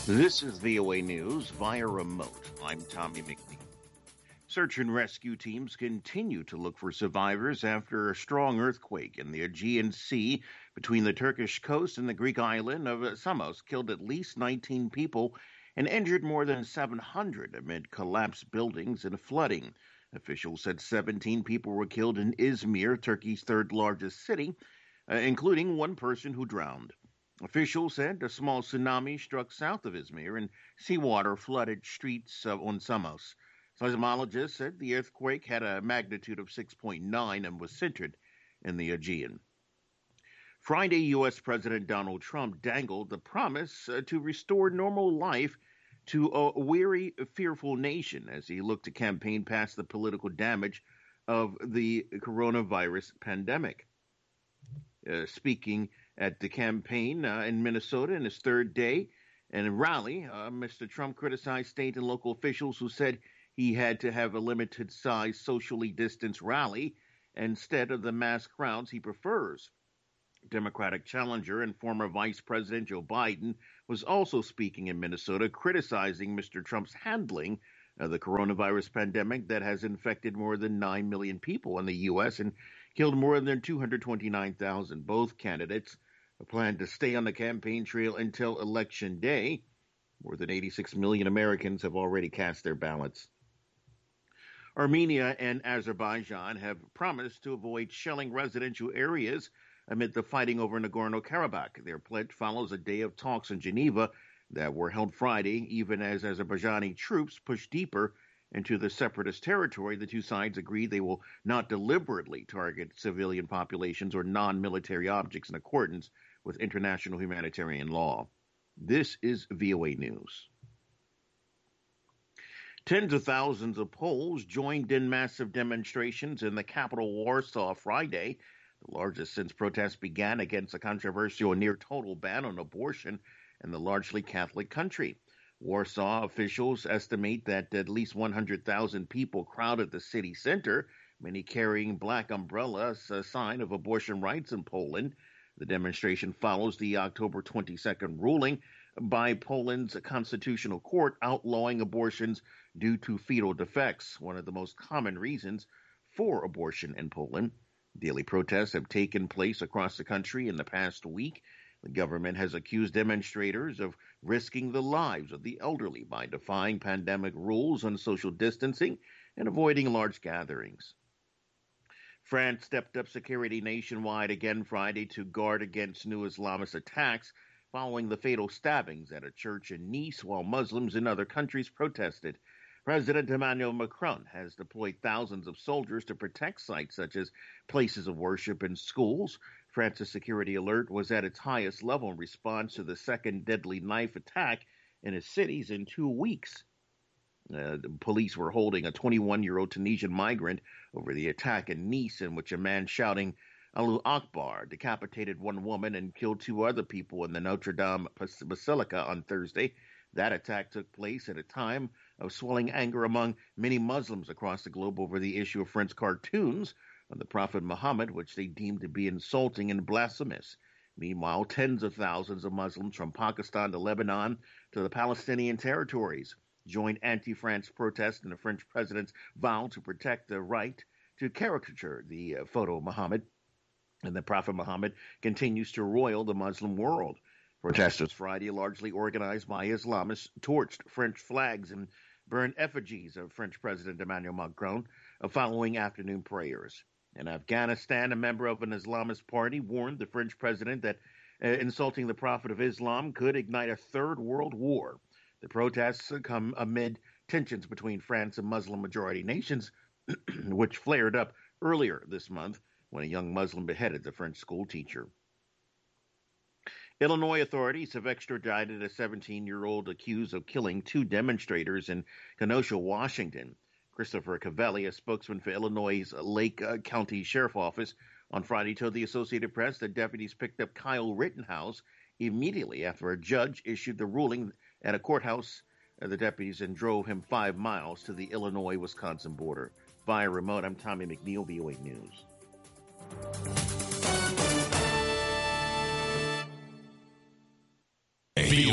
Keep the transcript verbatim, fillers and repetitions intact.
This is V O A News via remote. I'm Tommy McNeil. Search and rescue teams continue to look for survivors after a strong earthquake in the Aegean Sea between the Turkish coast and the Greek island of Samos killed at least nineteen people and injured more than seven hundred amid collapsed buildings and flooding. Officials said seventeen people were killed in Izmir, Turkey's third largest city, uh, including one person who drowned. Officials said a small tsunami struck south of Izmir and seawater flooded streets uh, on Samos. Seismologists said the earthquake had a magnitude of six point nine and was centered in the Aegean. Friday, U S. President Donald Trump dangled the promise uh, to restore normal life to a weary, fearful nation as he looked to campaign past the political damage of the coronavirus pandemic. Uh, speaking at the campaign uh, in Minnesota in his third day and a rally, uh, Mister Trump criticized state and local officials who said he had to have a limited-size, socially distanced rally instead of the mass crowds he prefers. Democratic challenger and former Vice President Joe Biden was also speaking in Minnesota, criticizing Mister Trump's handling of the coronavirus pandemic that has infected more than nine million people in the U S and killed more than two hundred twenty-nine thousand. Both candidates plan to stay on the campaign trail until Election Day. More than eighty-six million Americans have already cast their ballots. Armenia and Azerbaijan have promised to avoid shelling residential areas amid the fighting over Nagorno-Karabakh. Their pledge follows a day of talks in Geneva that were held Friday, even as Azerbaijani troops push deeper into the separatist territory. The two sides agree they will not deliberately target civilian populations or non-military objects in accordance with international humanitarian law. This is V O A News. Tens of thousands of Poles joined in massive demonstrations in the capital Warsaw Friday, the largest since protests began against a controversial near-total ban on abortion in the largely Catholic country. Warsaw officials estimate that at least one hundred thousand people crowded the city center, many carrying black umbrellas, a sign of abortion rights in Poland. The demonstration follows the October twenty-second ruling by Poland's constitutional court outlawing abortions due to fetal defects, one of the most common reasons for abortion in Poland. Daily protests have taken place across the country in the past week. The government has accused demonstrators of risking the lives of the elderly by defying pandemic rules on social distancing and avoiding large gatherings. France stepped up security nationwide again Friday to guard against new Islamist attacks following the fatal stabbings at a church in Nice while Muslims in other countries protested. President Emmanuel Macron has deployed thousands of soldiers to protect sites such as places of worship and schools. France's security alert was at its highest level in response to the second deadly knife attack in its cities in two weeks. Uh, the police were holding a twenty-one-year-old Tunisian migrant over the attack in Nice, in which a man shouting Allahu Akbar decapitated one woman and killed two other people in the Notre Dame Basilica on Thursday. That attack took place at a time of swelling anger among many Muslims across the globe over the issue of French cartoons of the Prophet Muhammad, which they deemed to be insulting and blasphemous. Meanwhile, tens of thousands of Muslims from Pakistan to Lebanon to the Palestinian territories joined anti-France protests in the French president's vow to protect the right to caricature the uh, photo of Muhammad. And the Prophet Muhammad continues to roil the Muslim world. Protesters Friday, largely organized by Islamists, torched French flags and burned effigies of French President Emmanuel Macron following afternoon prayers. In Afghanistan, a member of an Islamist party warned the French president that uh, insulting the Prophet of Islam could ignite a third world war. The protests come amid tensions between France and Muslim-majority nations, which flared up earlier this month when a young Muslim beheaded the French school teacher. Illinois authorities have extradited a seventeen-year-old accused of killing two demonstrators in Kenosha, Washington. Christopher Cavelli, a spokesman for Illinois' Lake uh, County Sheriff Office, on Friday told the Associated Press that deputies picked up Kyle Rittenhouse immediately after a judge issued the ruling at a courthouse. Uh, the deputies and drove him five miles to the Illinois-Wisconsin border. Via remote, I'm Tommy McNeil, V O A News.